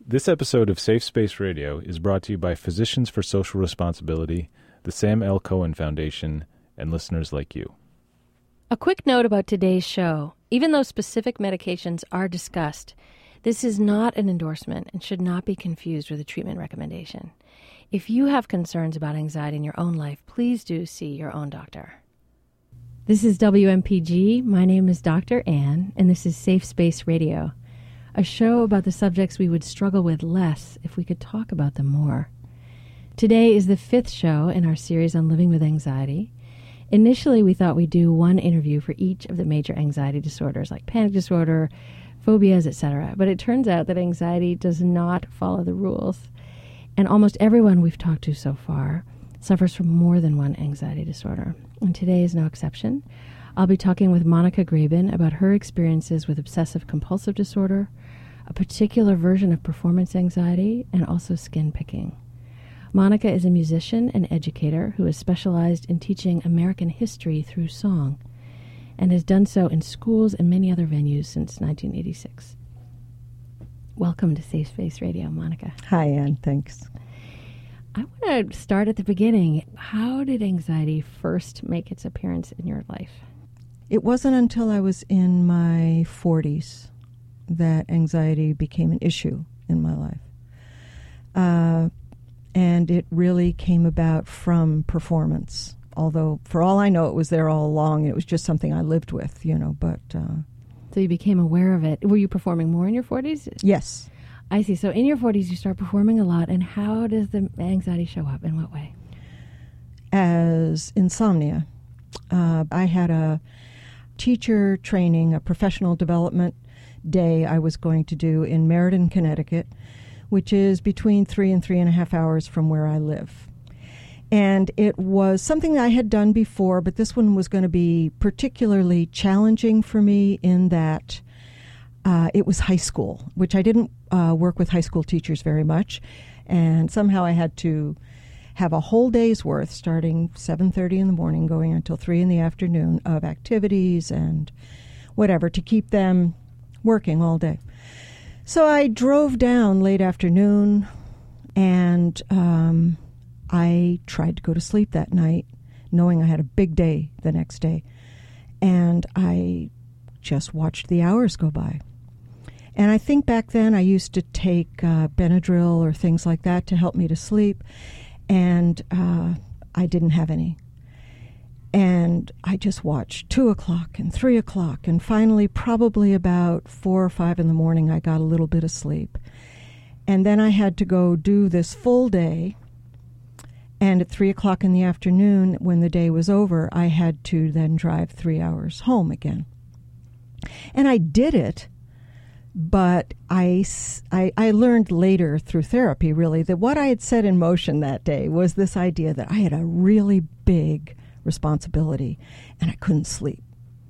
This episode of Safe Space Radio is brought to you by Physicians for Social Responsibility, the Sam L. Cohen Foundation, and listeners like you. A quick note about today's show. Even though specific medications are discussed, this is not an endorsement and should not be confused with a treatment recommendation. If you have concerns about anxiety in your own life, please do see your own doctor. This is WMPG. My name is Dr. Ann, and this is Safe Space Radio, a show about the subjects we would struggle with less if we could talk about them more. Today is the 5th show in our series on living with anxiety. Initially, we thought we'd do one interview for each of the major anxiety disorders like panic disorder, phobias, etc. But it turns out that anxiety does not follow the rules. And almost everyone we've talked to so far suffers from more than one anxiety disorder. And today is no exception. I'll be talking with Monica Graben about her experiences with obsessive-compulsive disorder, a particular version of performance anxiety, and also skin picking. Monica is a musician and educator who has specialized in teaching American history through song and has done so in schools and many other venues since 1986. Welcome to Safe Space Radio, Monica. Hi, Ann. Thanks. I want to start at the beginning. How did anxiety first make its appearance in your life? It wasn't until I was in my 40s that anxiety became an issue in my life. And it really came about from performance. Although, for all I know, it was there all along. It was just something I lived with, but... So you became aware of it. Were you performing more in your 40s? Yes. I see. So in your 40s, you start performing a lot. And how does the anxiety show up? In what way? As insomnia. I had a teacher training, a professional development day I was going to do in Meriden, Connecticut, which is between 3 and 3.5 hours from where I live. And it was something I had done before, but this one was going to be particularly challenging for me in that it was high school, which I didn't work with high school teachers very much. And somehow I had to have a whole day's worth, starting 7:30 in the morning, going until 3 in the afternoon, of activities and whatever to keep them working all day. So I drove down late afternoon, and I tried to go to sleep that night, knowing I had a big day the next day. And I just watched the hours go by. And I think back then I used to take Benadryl or things like that to help me to sleep, and I didn't have any. And I just watched 2 o'clock and 3 o'clock, and finally probably about 4 or 5 in the morning I got a little bit of sleep. And then I had to go do this full day, and at 3 o'clock in the afternoon, when the day was over, I had to then drive 3 hours home again. And I did it, but I learned later through therapy, really, that what I had set in motion that day was this idea that I had a really big responsibility and I couldn't sleep.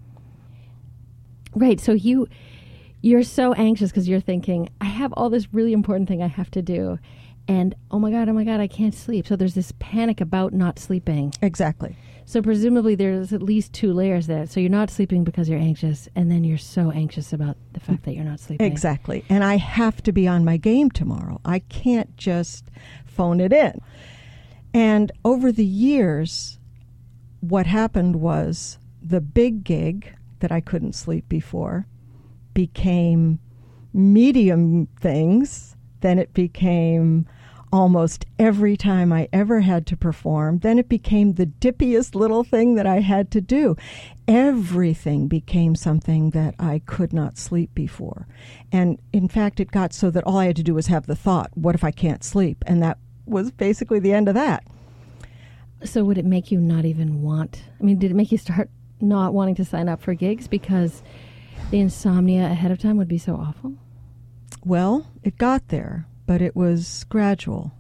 Right. So you're so anxious because you're thinking, I have all this really important thing I have to do. And oh my God, I can't sleep. So there's this panic about not sleeping. Exactly. So presumably there's at least 2 layers there. So you're not sleeping because you're anxious, and then you're so anxious about the fact that you're not sleeping. Exactly. And I have to be on my game tomorrow. I can't just phone it in. And over the years, what happened was the big gig that I couldn't sleep before became medium things. Then it became almost every time I ever had to perform. Then it became the dippiest little thing that I had to do. Everything became something that I could not sleep before. And in fact, it got so that all I had to do was have the thought, what if I can't sleep? And that was basically the end of that. So would it make you not even did it make you start not wanting to sign up for gigs because the insomnia ahead of time would be so awful? Well, it got there, but it was gradual.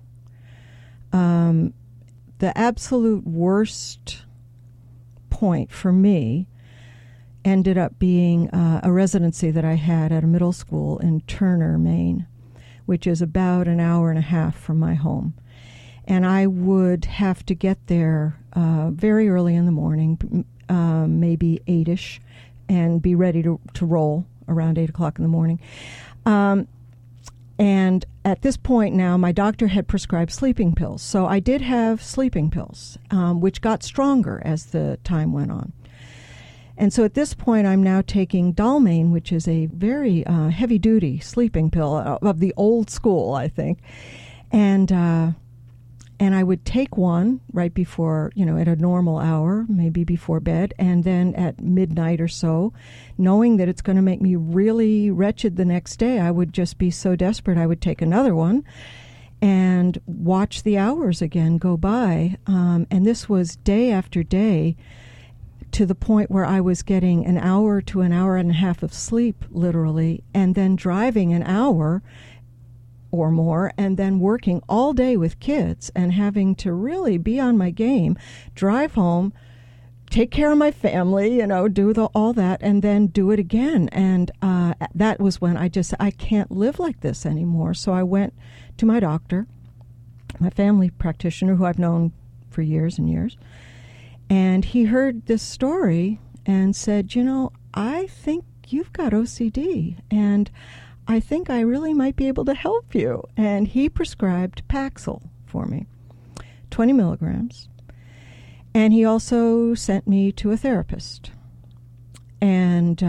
The absolute worst point for me ended up being a residency that I had at a middle school in Turner, Maine, which is about an hour and a half from my home. And I would have to get there very early in the morning, maybe 8-ish, and be ready to roll around 8 o'clock in the morning. And at this point now, my doctor had prescribed sleeping pills. So I did have sleeping pills, which got stronger as the time went on. And so at this point, I'm now taking Dalmane, which is a very heavy-duty sleeping pill of the old school, I think. And I would take one right before, at a normal hour, maybe before bed, and then at midnight or so, knowing that it's going to make me really wretched the next day, I would just be so desperate I would take another one and watch the hours again go by. And this was day after day, to the point where I was getting an hour to an hour and a half of sleep, literally, and then driving an hour or more, and then working all day with kids and having to really be on my game, drive home, take care of my family, do all that, and then do it again. And that was when I can't live like this anymore. So I went to my doctor, my family practitioner, who I've known for years and years, and he heard this story and said, I think you've got OCD, and I think I really might be able to help you. And he prescribed Paxil for me, 20 milligrams. And he also sent me to a therapist. And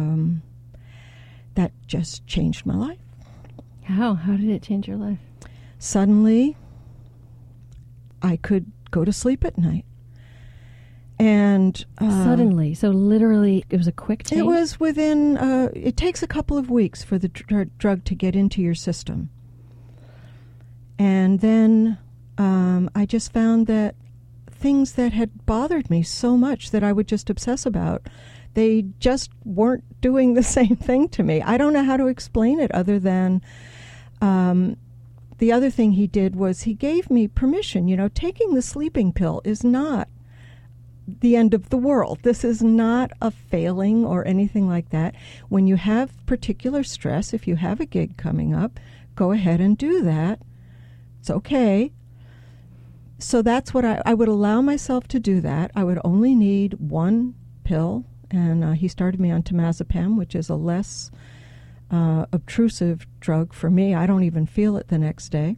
that just changed my life. How? How did it change your life? Suddenly, I could go to sleep at night. And suddenly, so literally, it was a quick change? It was within, it takes a couple of weeks for the drug to get into your system. And then I just found that things that had bothered me so much that I would just obsess about, they just weren't doing the same thing to me. I don't know how to explain it other than the other thing he did was he gave me permission. Taking the sleeping pill is not the end of the world. This is not a failing or anything like that. When you have particular stress, if you have a gig coming up, go ahead and do that. It's okay. So that's what I would allow myself to do that. I would only need one pill, and he started me on temazepam, which is a less obtrusive drug for me. I don't even feel it the next day.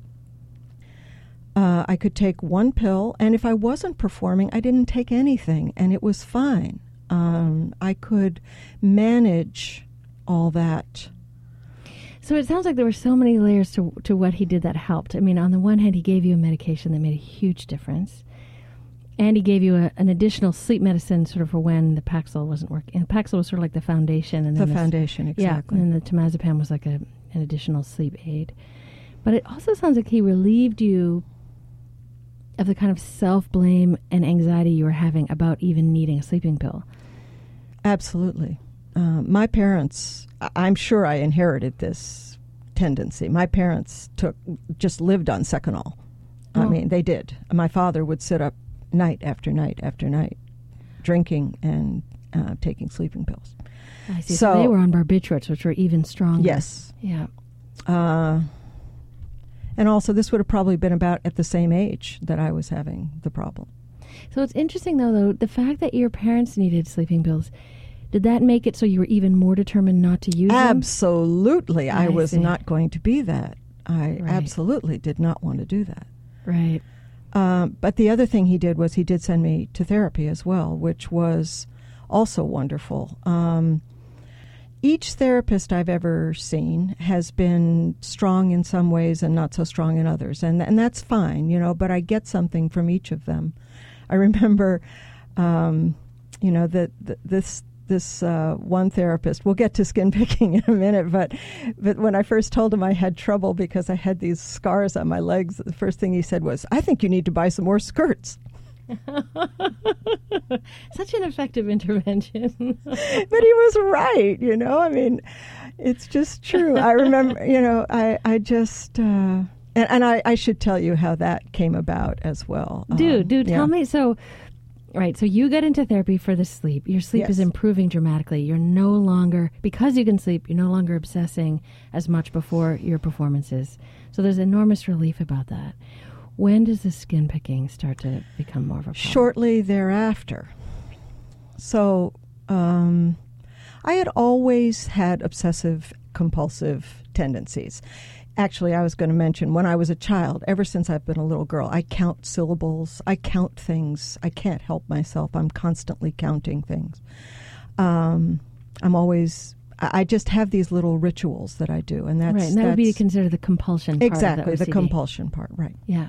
I could take one pill, and if I wasn't performing, I didn't take anything, and it was fine. I could manage all that. So it sounds like there were so many layers to what he did that helped. I mean, on the one hand, he gave you a medication that made a huge difference, and he gave you an additional sleep medicine sort of for when the Paxil wasn't working. And Paxil was sort of like the foundation. And then foundation, exactly. Yeah, and then the temazepam was like an additional sleep aid. But it also sounds like he relieved you of the kind of self-blame and anxiety you were having about even needing a sleeping pill. Absolutely. My parents, I'm sure I inherited this tendency. My parents just lived on Seconal. Oh. I mean, they did. My father would sit up night after night after night, drinking and taking sleeping pills. I see. So they were on barbiturates, which were even stronger. Yes. Yeah. And also, this would have probably been about at the same age that I was having the problem. So it's interesting, though, the fact that your parents needed sleeping pills, did that make it so you were even more determined not to use them? Absolutely. I was see. not going to be that. I absolutely did not want to do that. Right. But the other thing he did was he did send me to therapy as well, which was also wonderful. Each therapist I've ever seen has been strong in some ways and not so strong in others, and that's fine, but I get something from each of them. I remember, this one therapist, we'll get to skin picking in a minute, but when I first told him I had trouble because I had these scars on my legs, the first thing he said was, "I think you need to buy some more skirts." Such an effective intervention. But he was right, I mean, it's just true. I remember, I just, and I should tell you how that came about as well. Tell me. So you get into therapy for the sleep. Your sleep is improving dramatically. You're no longer, because you can sleep, you're no longer obsessing as much before your performances. So there's enormous relief about that. When does the skin picking start to become more of a problem? Shortly thereafter. So I had always had obsessive compulsive tendencies. Actually, I was going to mention, when I was a child, ever since I've been a little girl, I count syllables, I count things. I can't help myself. I'm constantly counting things. I just have these little rituals that I do, and that's... Right, and that would be considered the compulsion part exactly, of the the OCD. compulsion part, right. Yeah.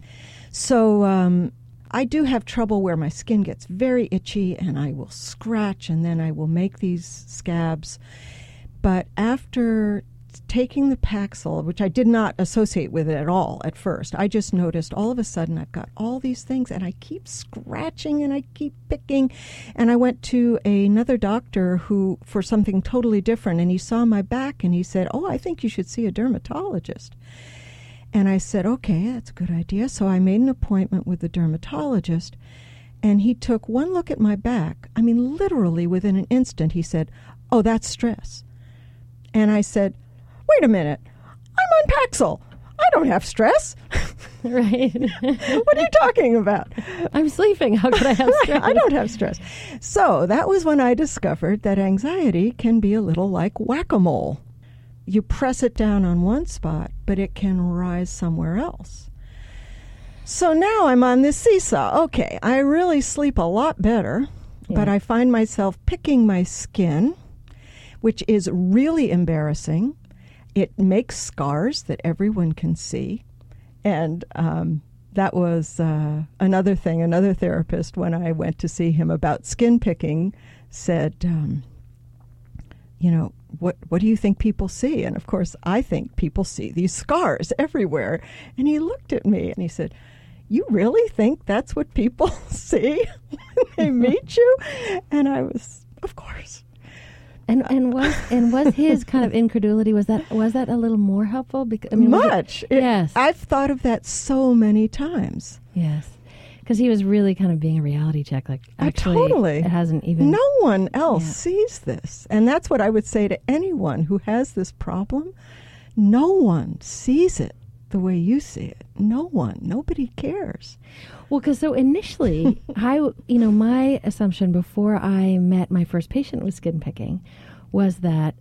So I do have trouble where my skin gets very itchy, and I will scratch, and then I will make these scabs. But after taking the Paxil, which I did not associate with it at all at first, I just noticed all of a sudden I've got all these things, and I keep scratching and I keep picking. And I went to another doctor who for something totally different, and he saw my back and he said, "Oh, I think you should see a dermatologist." And I said, "Okay, that's a good idea." So I made an appointment with the dermatologist, and he took one look at my back. I mean, literally within an instant, he said, "Oh, that's stress." And I said, "Wait a minute, I'm on Paxil. I don't have stress." Right. What are you talking about? I'm sleeping. How could I have stress? I don't have stress. So that was when I discovered that anxiety can be a little like whack-a-mole. You press it down on one spot, but it can rise somewhere else. So now I'm on this seesaw. Okay, I really sleep a lot better, but I find myself picking my skin, which is really embarrassing. It makes scars that everyone can see. And that was another thing. Another therapist, when I went to see him about skin picking, said, what do you think people see? And of course, I think people see these scars everywhere. And he looked at me and he said, "You really think that's what people see when they meet you?" And I was, of course. And was his kind of incredulity, was that a little more helpful? Because much. Yes. I've thought of that so many times. Yes. Because he was really kind of being a reality check. Like, actually, totally. It hasn't even... No one else sees this. And that's what I would say to anyone who has this problem. No one sees it the way you see it. No one. Nobody cares. Well, because so initially, my assumption before I met my first patient with skin picking was that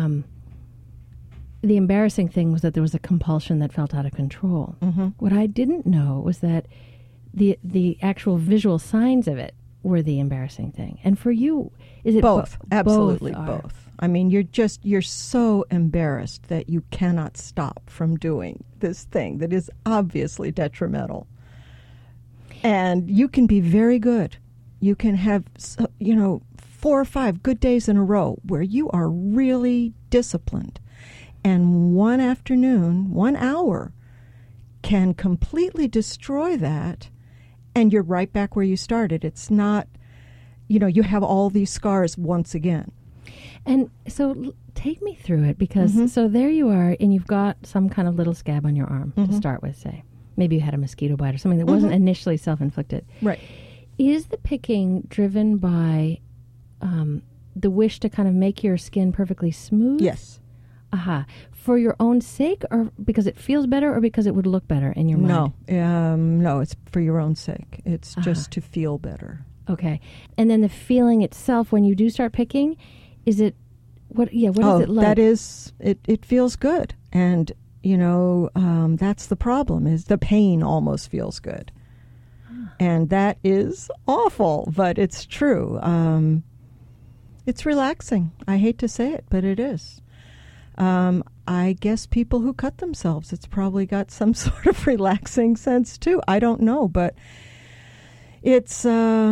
the embarrassing thing was that there was a compulsion that felt out of control. Mm-hmm. What I didn't know was that the actual visual signs of it were the embarrassing thing. And for you, is it both? Absolutely both. I mean, you're so embarrassed that you cannot stop from doing this thing that is obviously detrimental. And you can be very good. You can have, 4 or 5 good days in a row where you are really disciplined. And one afternoon, 1 hour, can completely destroy that, and you're right back where you started. It's not, you have all these scars once again. And so take me through it, because so there you are, and you've got some kind of little scab on your arm to start with, say. Maybe you had a mosquito bite or something that wasn't initially self-inflicted. Right. Is the picking driven by the wish to kind of make your skin perfectly smooth? Yes. Aha. For your own sake, or because it feels better, or because it would look better in your mind? No, it's for your own sake. It's just to feel better. Okay. And then the feeling itself when you do start picking, is it, what is it like? That is, it feels good. And, that's the problem, is the pain almost feels good. And that is awful, but it's true. It's relaxing. I hate to say it, but it is. I guess people who cut themselves, it's probably got some sort of relaxing sense too. I don't know, but it's,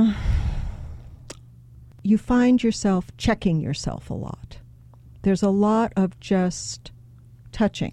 you find yourself checking yourself a lot. There's a lot of just touching.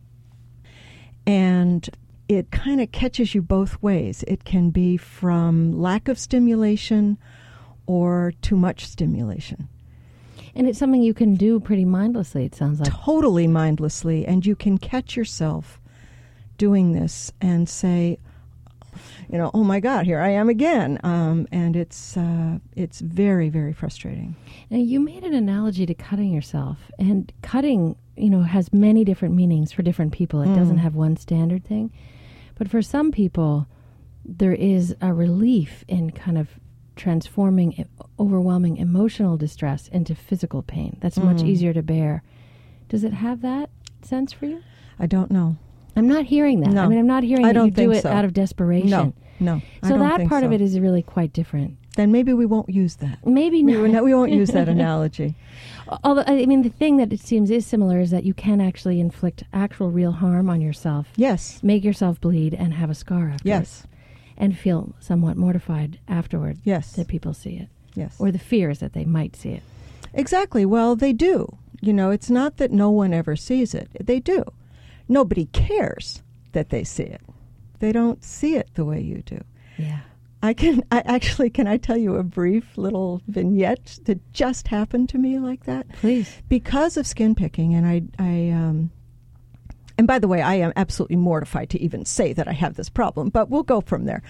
And it kind of catches you both ways. It can be from lack of stimulation or too much stimulation. And it's something you can do pretty mindlessly, it sounds like. Totally mindlessly. And you can catch yourself doing this and say, oh my God, here I am again. And it's very, very frustrating. Now, you made an analogy to cutting yourself. And cutting, has many different meanings for different people. It doesn't have one standard thing. But for some people, there is a relief in kind of transforming overwhelming emotional distress into physical pain. That's much easier to bear. Does it have that sense for you? I don't know. I'm not hearing that. No. I mean, I'm not hearing I that don't you do think it so. out of desperation. No. I So don't that think part so. of it is really quite different. Then maybe we won't use that. Maybe not. We won't use that analogy. Although, I mean, the thing that it seems is similar is that you can actually inflict actual real harm on yourself. Yes. Make yourself bleed and have a scar afterwards. Yes. And feel somewhat mortified afterward Yes. that people see it. Yes. Or the fears that they might see it. Exactly. Well, they do. You know, it's not that no one ever sees it. They do. Nobody cares that they see it. They don't see it the way you do. Yeah. Can I tell you a brief little vignette that just happened to me like that? Please. Because of skin picking, and and by the way, I am absolutely mortified to even say that I have this problem, but we'll go from there.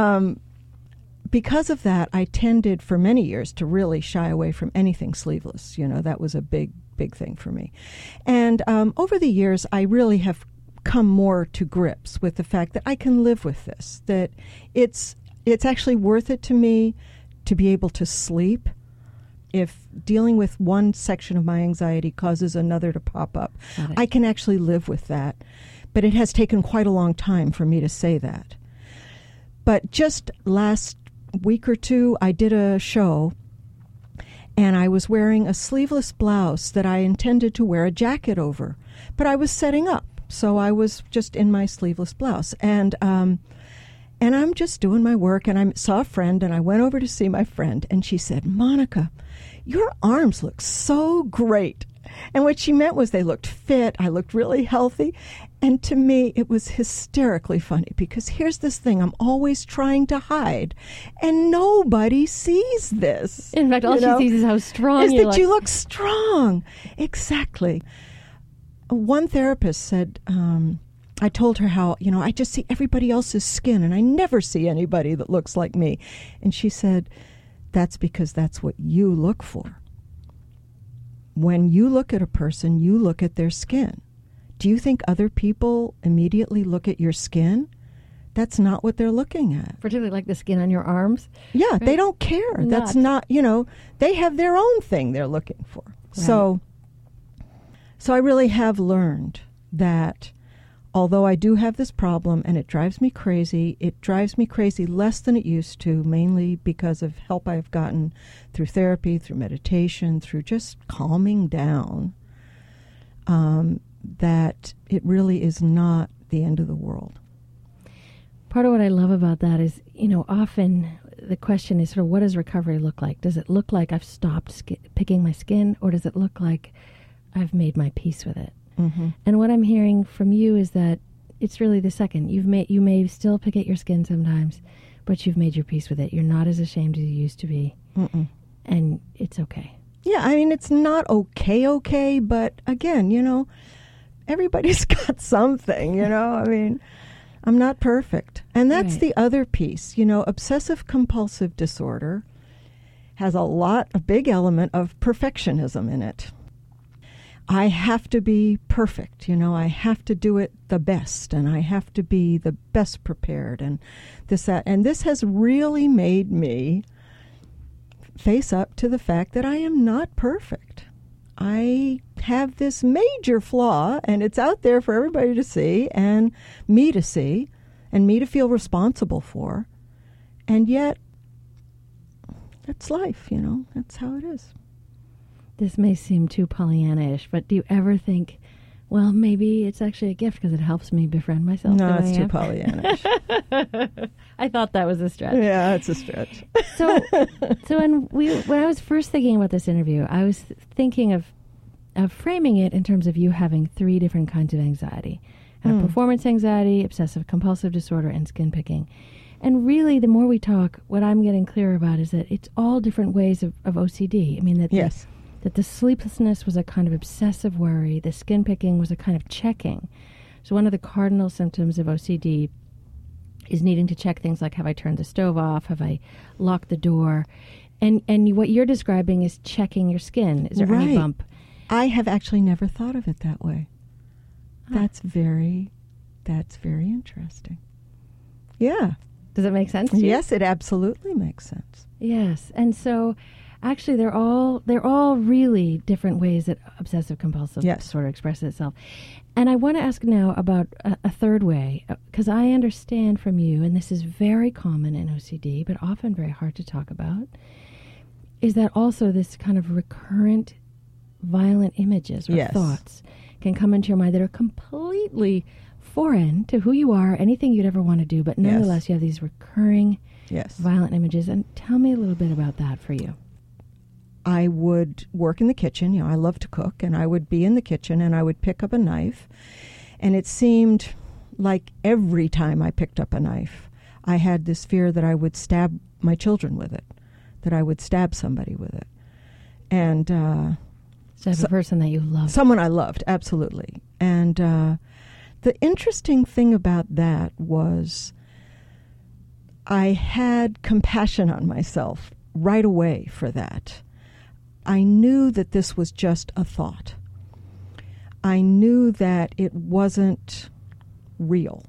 Because of that, I tended for many years to really shy away from anything sleeveless. You know, that was a big thing for me. And over the years, I really have come more to grips with the fact that I can live with this, that it's actually worth it to me to be able to sleep if dealing with one section of my anxiety causes another to pop up. I can actually live with that. But it has taken quite a long time for me to say that. But just last week or two, I did a show, and I was wearing a sleeveless blouse that I intended to wear a jacket over. But I was setting up, so I was just in my sleeveless blouse. And I'm just doing my work, and I saw a friend, and I went over to see my friend, and she said, "Monica, your arms look so great." And what she meant was they looked fit, I looked really healthy, and to me it was hysterically funny, because here's this thing I'm always trying to hide, and nobody sees this. In fact, all she sees is how strong is you that look. you look strong. Exactly. One therapist said, I told her how, I just see everybody else's skin and I never see anybody that looks like me. And she said, that's because that's what you look for. When you look at a person, you look at their skin. Do you think other people immediately look at your skin? That's not what they're looking at. Particularly like the skin on your arms. Yeah, right? They don't care. That's not, they have their own thing they're looking for. Right. So I really have learned that although I do have this problem and it drives me crazy less than it used to, mainly because of help I've gotten through therapy, through meditation, through just calming down, that it really is not the end of the world. Part of what I love about that is, often the question is sort of, what does recovery look like? Does it look like I've stopped picking my skin, or does it look like I've made my peace with it? Mm-hmm. And what I'm hearing from you is that it's really the second. You may still pick at your skin sometimes, but you've made your peace with it. You're not as ashamed as you used to be. Mm-mm. And it's okay. Yeah, I mean, it's not okay, but again, everybody's got something, I mean, I'm not perfect. And that's right. The other piece. Obsessive-compulsive disorder has a big element of perfectionism in it. I have to be perfect, I have to do it the best, and I have to be the best prepared, and that. And this has really made me face up to the fact that I am not perfect. I have this major flaw, and it's out there for everybody to see, and me to see, and me to feel responsible for. And yet, that's life, that's how it is. This may seem too Pollyanna-ish, but do you ever think, well, maybe it's actually a gift because it helps me befriend myself? No, it's too Pollyanna-ish. I thought that was a stretch. Yeah, it's a stretch. So when I was first thinking about this interview, I was thinking of framing it in terms of you having 3 different kinds of anxiety. Performance anxiety, obsessive-compulsive disorder, and skin picking. And really, the more we talk, what I'm getting clearer about is that it's all different ways of OCD. I mean, that yes. That the sleeplessness was a kind of obsessive worry. The skin picking was a kind of checking. So one of the cardinal symptoms of OCD is needing to check things like, have I turned the stove off? Have I locked the door? And what you're describing is checking your skin. Is there any bump? I have actually never thought of it that way. That's very interesting. Yeah. Does it make sense to you? Yes, it absolutely makes sense. Yes. And so actually they're all really different ways that obsessive compulsive disorder expresses itself. And I want to ask now about a third way, because I understand from you, and this is very common in OCD, but often very hard to talk about, is that also this kind of recurrent violent images or thoughts can come into your mind that are completely foreign to who you are, anything you'd ever want to do, but nonetheless you have these recurring violent images. And tell me a little bit about that for you. I would work in the kitchen. You know, I love to cook, and I would be in the kitchen and I would pick up a knife. And it seemed like every time I picked up a knife, I had this fear that I would stab my children with it, that I would stab somebody with it. And stab a person that you loved. Someone I loved, absolutely. And the interesting thing about that was I had compassion on myself right away for that. I knew that this was just a thought. I knew that it wasn't real.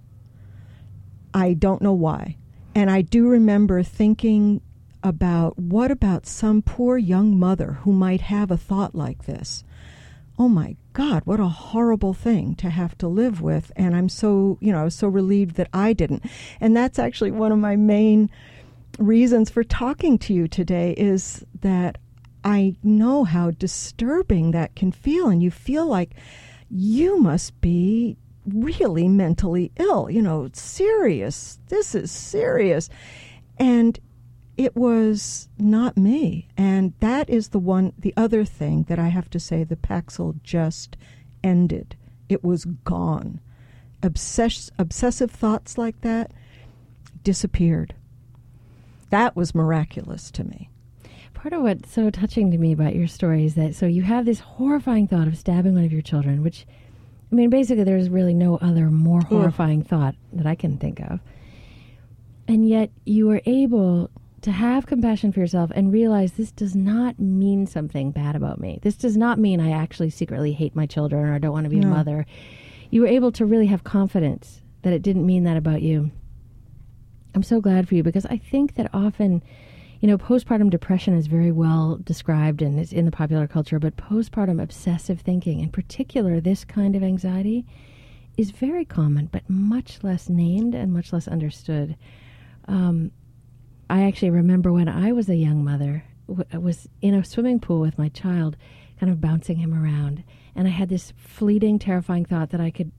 I don't know why. And I do remember thinking about, what about some poor young mother who might have a thought like this? Oh my God, what a horrible thing to have to live with. And I'm so, I was so relieved that I didn't. And that's actually one of my main reasons for talking to you today, is that I know how disturbing that can feel. And you feel like you must be really mentally ill, it's serious. This is serious. And it was not me. And that is the other thing that I have to say, the Paxil just ended. It was gone. Obsessive thoughts like that disappeared. That was miraculous to me. Part of what's so touching to me about your story is that, so you have this horrifying thought of stabbing one of your children, which, I mean, basically there's really no other more horrifying thought that I can think of. And yet you were able to have compassion for yourself and realize this does not mean something bad about me. This does not mean I actually secretly hate my children or I don't want to be a mother. You were able to really have confidence that it didn't mean that about you. I'm so glad for you, because I think that often, postpartum depression is very well described and is in the popular culture, but postpartum obsessive thinking, in particular this kind of anxiety, is very common, but much less named and much less understood. I actually remember when I was a young mother, I was in a swimming pool with my child, kind of bouncing him around, and I had this fleeting, terrifying thought that I could,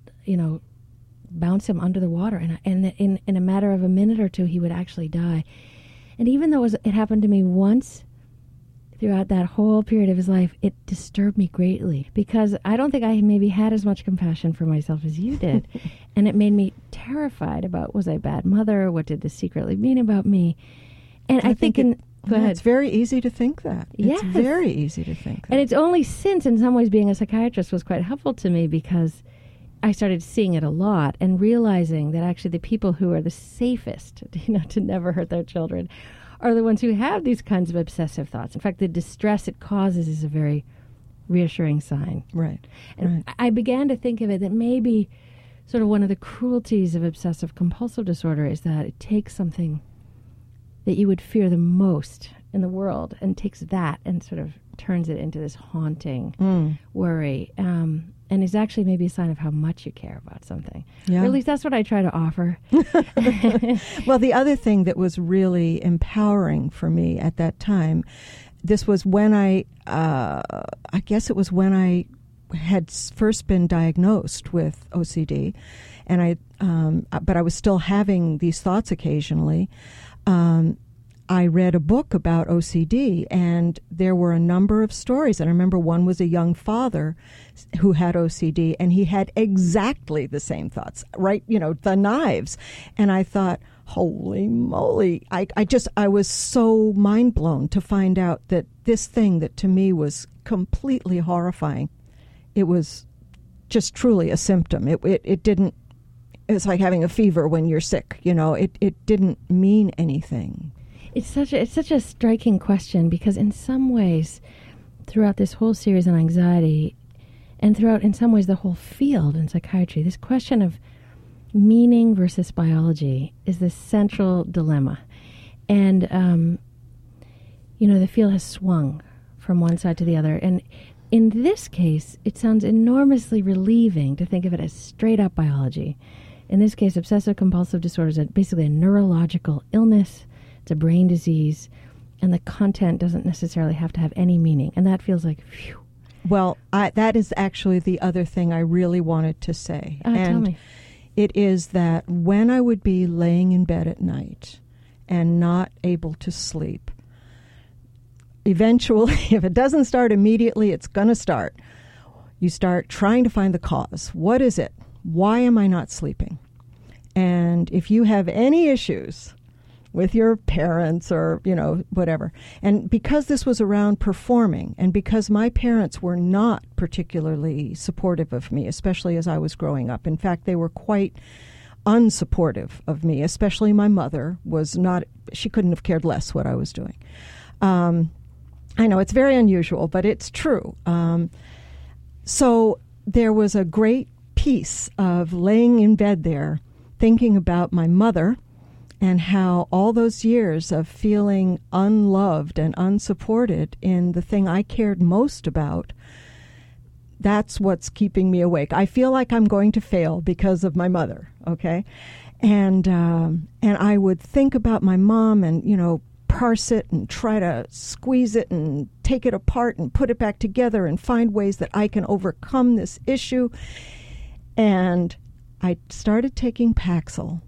bounce him under the water, and in a matter of a minute or two, he would actually die. And even though it happened to me once throughout that whole period of his life, it disturbed me greatly, because I don't think I maybe had as much compassion for myself as you did. And it made me terrified about, was I a bad mother? What did this secretly mean about me? And I think go ahead. It's very easy to think that. Yes. It's very easy to think that. And it's only since, in some ways, being a psychiatrist was quite helpful to me, because I started seeing it a lot and realizing that actually the people who are the safest, to never hurt their children, are the ones who have these kinds of obsessive thoughts. In fact, the distress it causes is a very reassuring sign. Right. And I began to think of it that maybe sort of one of the cruelties of obsessive compulsive disorder is that it takes something that you would fear the most in the world and takes that and sort of turns it into this haunting worry. And is actually maybe a sign of how much you care about something. Yeah. Or at least that's what I try to offer. Well, the other thing that was really empowering for me at that time, this was when I guess it was when I had first been diagnosed with OCD, and but I was still having these thoughts occasionally. I read a book about OCD, and there were a number of stories. And I remember one was a young father who had OCD, and he had exactly the same thoughts, right? The knives. And I thought, holy moly. I was so mind blown to find out that this thing that to me was completely horrifying, it was just truly a symptom. It didn't, it's like having a fever when you're sick, it didn't mean anything. It's such a striking question, because in some ways, throughout this whole series on anxiety, and throughout, in some ways, the whole field in psychiatry, this question of meaning versus biology is the central dilemma. And, the field has swung from one side to the other. And in this case, it sounds enormously relieving to think of it as straight up biology. In this case, obsessive compulsive disorder is basically a neurological illness. It's a brain disease, and the content doesn't necessarily have to have any meaning. And that feels like, phew. Well, that is actually the other thing I really wanted to say. Tell me. It is that when I would be laying in bed at night and not able to sleep, eventually, if it doesn't start immediately, it's going to start. You start trying to find the cause. What is it? Why am I not sleeping? And if you have any issues with your parents or, whatever, and because this was around performing, and because my parents were not particularly supportive of me, especially as I was growing up. In fact, they were quite unsupportive of me, especially my mother was not, she couldn't have cared less what I was doing. I know it's very unusual, but it's true. So there was a great piece of laying in bed there, thinking about my mother and how all those years of feeling unloved and unsupported in the thing I cared most about, that's what's keeping me awake. I feel like I'm going to fail because of my mother, okay? And I would think about my mom and, parse it and try to squeeze it and take it apart and put it back together and find ways that I can overcome this issue. And I started taking Paxil,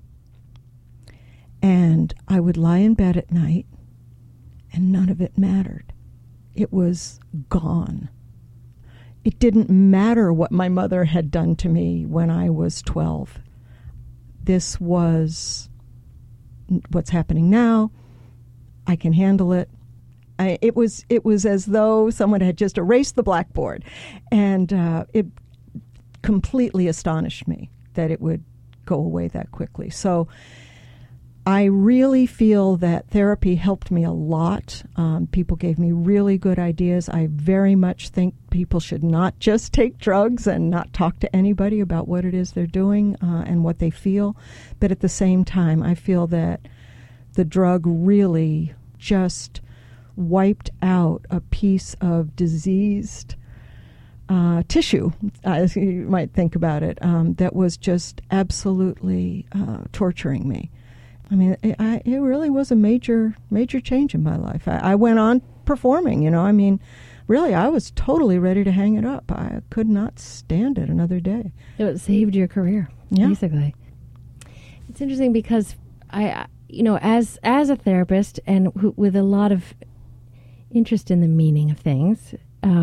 and I would lie in bed at night, and none of it mattered. It was gone. It didn't matter what my mother had done to me when I was 12. This was what's happening now. I can handle it. It was as though someone had just erased the blackboard, and it completely astonished me that it would go away that quickly. So I really feel that therapy helped me a lot. People gave me really good ideas. I very much think people should not just take drugs and not talk to anybody about what it is they're doing and what they feel. But at the same time, I feel that the drug really just wiped out a piece of diseased tissue, as you might think about it, that was just absolutely torturing me. I mean, it really was a major change in my life. I went on performing, really, I was totally ready to hang it up. I could not stand it another day. It saved your career, basically. It's interesting because as a therapist and with a lot of interest in the meaning of things,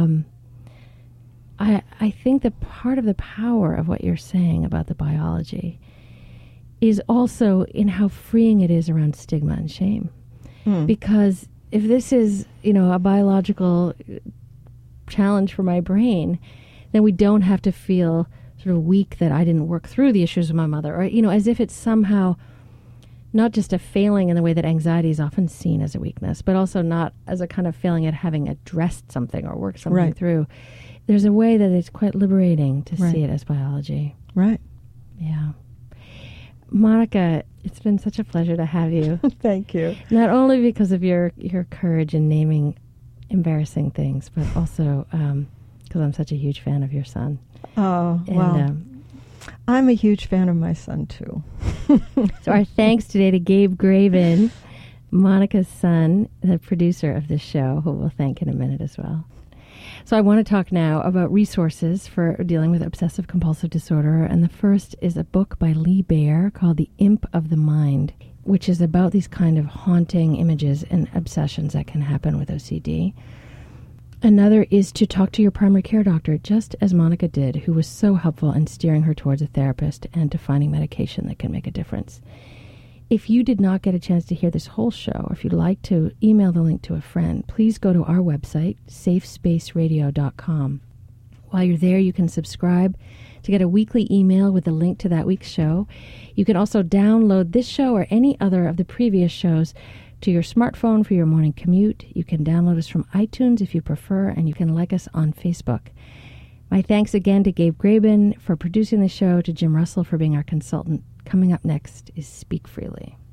I think that part of the power of what you're saying about the biology is also in how freeing it is around stigma and shame. Because if this is, a biological challenge for my brain, then we don't have to feel sort of weak that I didn't work through the issues of my mother, or, as if it's somehow not just a failing in the way that anxiety is often seen as a weakness, but also not as a kind of failing at having addressed something or worked something through. There's a way that it's quite liberating to see it as biology. Right. Yeah. Monica, it's been such a pleasure to have you. Thank you. Not only because of your courage in naming embarrassing things, but also because I'm such a huge fan of your son. Oh, well, I'm a huge fan of my son, too. So our thanks today to Gabe Graben, Monica's son, the producer of this show, who we'll thank in a minute as well. So I want to talk now about resources for dealing with obsessive-compulsive disorder, and the first is a book by Lee Baer called The Imp of the Mind, which is about these kind of haunting images and obsessions that can happen with OCD. Another is to talk to your primary care doctor, just as Monica did, who was so helpful in steering her towards a therapist and to finding medication that can make a difference. If you did not get a chance to hear this whole show, or if you'd like to email the link to a friend, please go to our website, safespaceradio.com. While you're there, you can subscribe to get a weekly email with a link to that week's show. You can also download this show or any other of the previous shows to your smartphone for your morning commute. You can download us from iTunes if you prefer, and you can like us on Facebook. My thanks again to Gabe Graben for producing the show, to Jim Russell for being our consultant. Coming up next is Speak Freely.